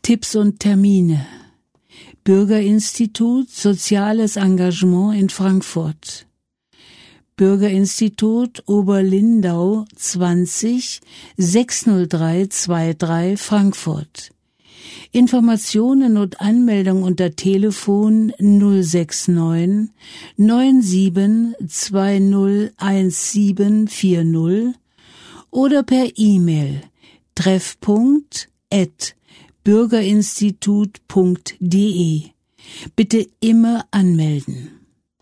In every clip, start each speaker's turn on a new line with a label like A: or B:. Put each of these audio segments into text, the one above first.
A: Tipps und Termine. Bürgerinstitut Soziales Engagement in Frankfurt. Bürgerinstitut Oberlindau 20 60323 Frankfurt. Informationen und Anmeldung unter Telefon 069 97 201740 oder per E-Mail treffpunkt@bürgerinstitut.de. Bitte immer anmelden.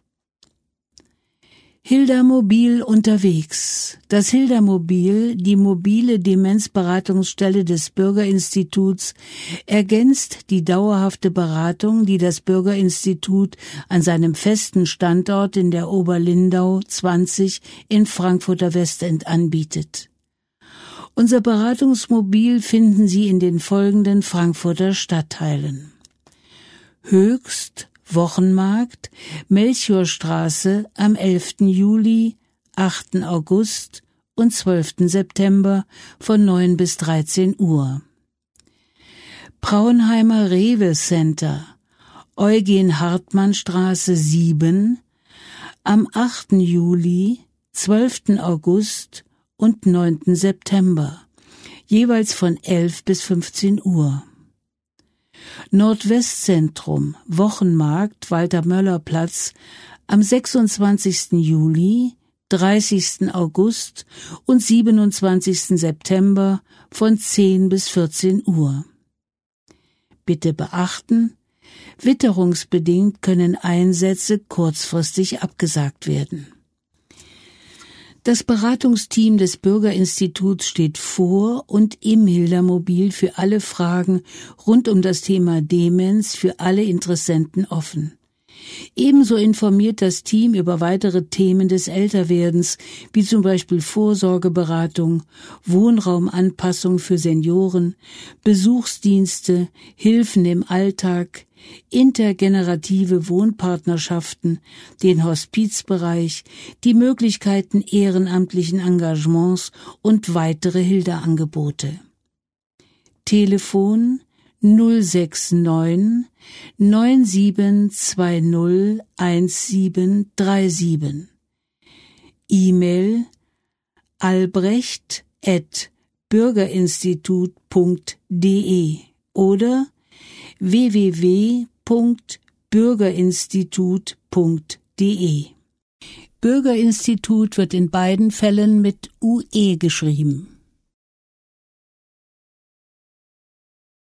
A: Hilda-Mobil unterwegs. Das Hilda-Mobil, die mobile Demenzberatungsstelle des Bürgerinstituts, ergänzt die dauerhafte Beratung, die das Bürgerinstitut an seinem festen Standort in der Oberlindau 20 in Frankfurter Westend anbietet. Unser Beratungsmobil finden Sie in den folgenden Frankfurter Stadtteilen: Höchst, Wochenmarkt, Melchiorstraße am 11. Juli, 8. August und 12. September von 9 bis 13 Uhr. Braunheimer Rewe Center, Eugen-Hartmann-Straße 7, am 8. Juli, 12. August und 9. September, jeweils von 11 bis 15 Uhr. Nordwestzentrum, Wochenmarkt, Walter-Möller-Platz, am 26. Juli, 30. August und 27. September von 10 bis 14 Uhr. Bitte beachten, witterungsbedingt können Einsätze kurzfristig abgesagt werden. Das Beratungsteam des Bürgerinstituts steht vor und im Hilda-Mobil für alle Fragen rund um das Thema Demenz für alle Interessenten offen. Ebenso informiert das Team über weitere Themen des Älterwerdens, wie zum Beispiel Vorsorgeberatung, Wohnraumanpassung für Senioren, Besuchsdienste, Hilfen im Alltag, intergenerative Wohnpartnerschaften, den Hospizbereich, die Möglichkeiten ehrenamtlichen Engagements und weitere Hilda-Angebote. Telefon 069 9720 1737. E-Mail albrecht@bürgerinstitut.de oder www.bürgerinstitut.de. Bürgerinstitut wird in beiden Fällen mit UE geschrieben.